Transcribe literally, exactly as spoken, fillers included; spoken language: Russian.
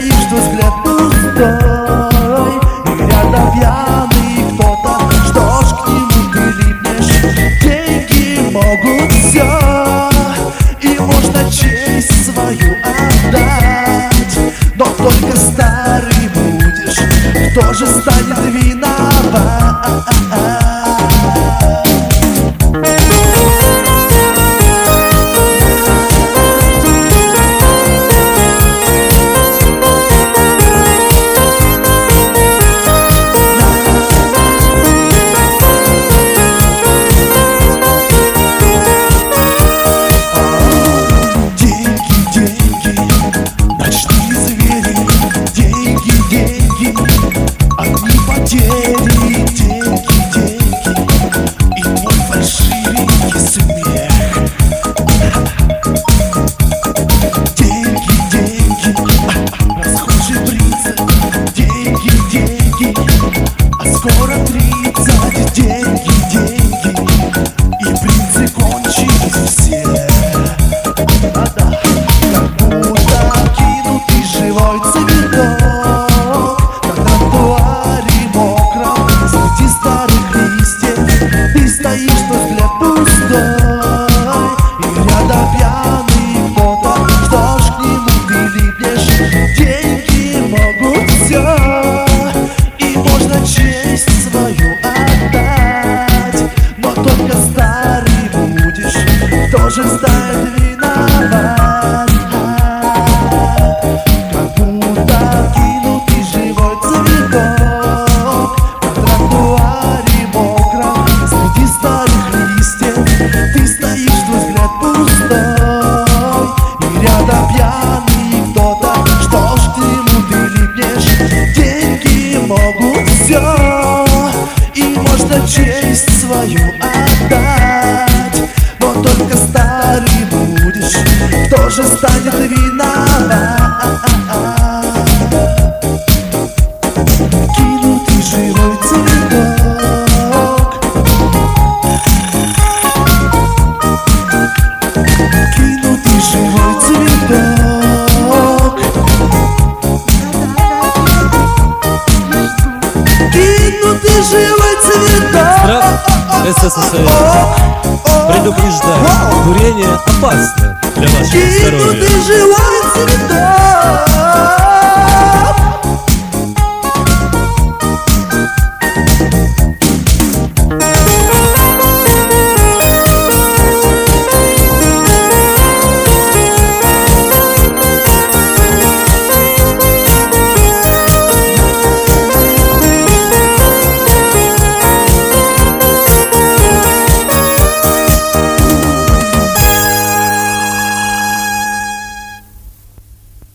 стоишь, твой взгляд пустой, и рядом пьяный кто-то. Что ж к нему ты липнешь? Деньги могут все, и можно честь свою отдать. Но только старый будешь, кто же станет виноват? Скоро тридцать, деньги, деньги, и принцы кончились все. Да-да, как будто кинутый живой цветок на тротуаре мокром среди старых листьев. Ты стоишь, твой взгляд пустой, и рядом пьяный кто-то. Что ж к нему ты липнешь? Деньги могут все, и можно честь свою отдать. Но только старый будешь, кто же станет виноват? Как будто кинутый живой цветок на тротуаре мокром среди старых листьев. Ты стоишь, твой взгляд пустой, и рядом пьяный кто-то. Что ж к нему ты липнешь? Деньги могут все, и можно честь свою отдать. Но только старый будешь, кто же станет виноват? Кинутый живой цветок, кинутый живой цветок, кинутый живой цветок. Страх СССР предупреждает: курение опасно для вашего здоровья. Кинутый живой цветок.